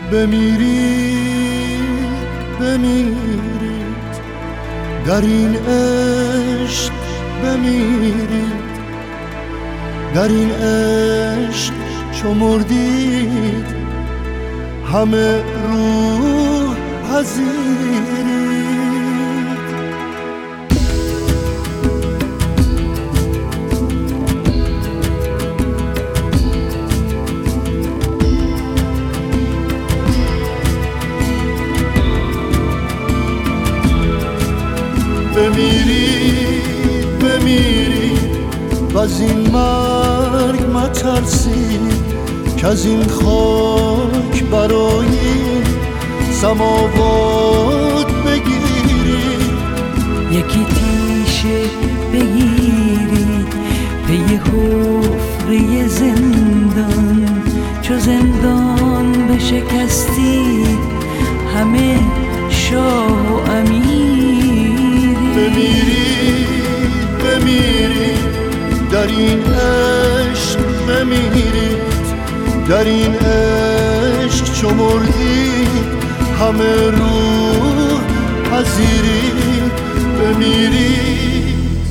بمیرید بمیرید در این عشق، بمیرید در این عشق. چو مردید همه روح پذیرید. بمیرید بمیرید وز این مرگ مترسید، که از این خاک برای سماوات بگیرید. یکی تیشه بگیرید پی حفره زندان، چو زندان بشکستید همه شاه و امیر. بمیرید بمیرید در این عشق، بمیرید در این عشق. چو مردید همه روح پذیرید. بمیرید.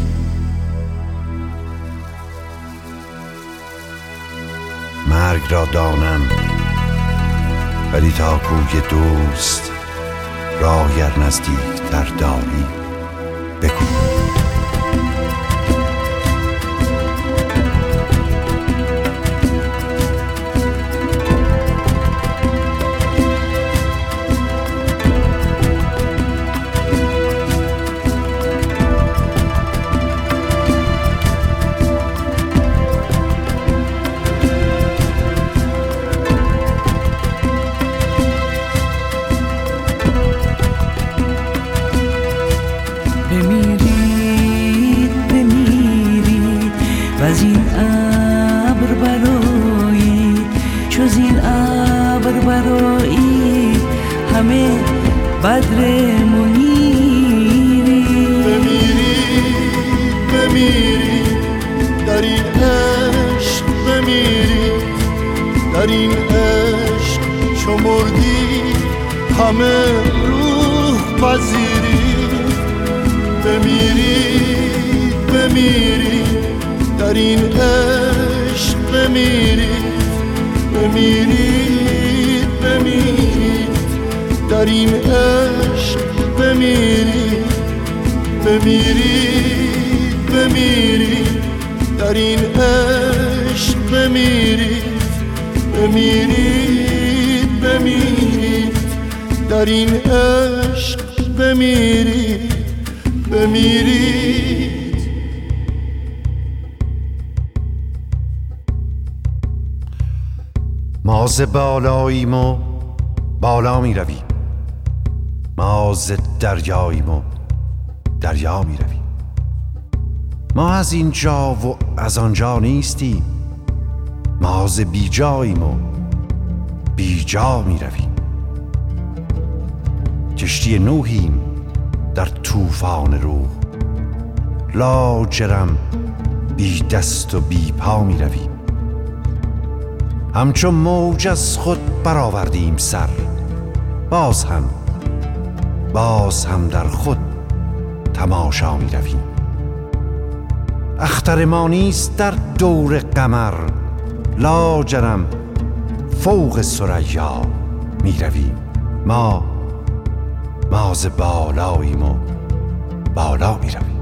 مرگ را دانم ولی تا کوی دوست، راه گر نزدیک در داری بگو. بمیرید بمیرید وز این ابر برآیید، چو زین ابر برآیید همه بدر منیرید. بمیرید بمیرید در این عشق، بمیرید در این عشق. چو مردید همه روح پذیرید. بمیرید بمیرید در این عشق، بمیرید بمیرید بمیرید در این عشق. بمیرید بمیرید بمیرید در این عشق. بمیرید بمیرید بمیرید در این عشق. بمیرید بمیرید. ما ز بالاییم و بالا می رویم، ما ز دریاییم و دریا می رویم. ما از اینجا و از آنجا نیستیم، ما ز بی جاییم و بی جا می رویم. کشتی نوحیم در طوفان روح، لاجرم بی دست و بی پا می رویم. همچون موج از خود برآوردیم سر، باز هم در خود تماشا می رویم. اختر ما نیست در دور قمر، لاجرم فوق ثریا می رویم. ما ز بالاییم و بالا می رویم.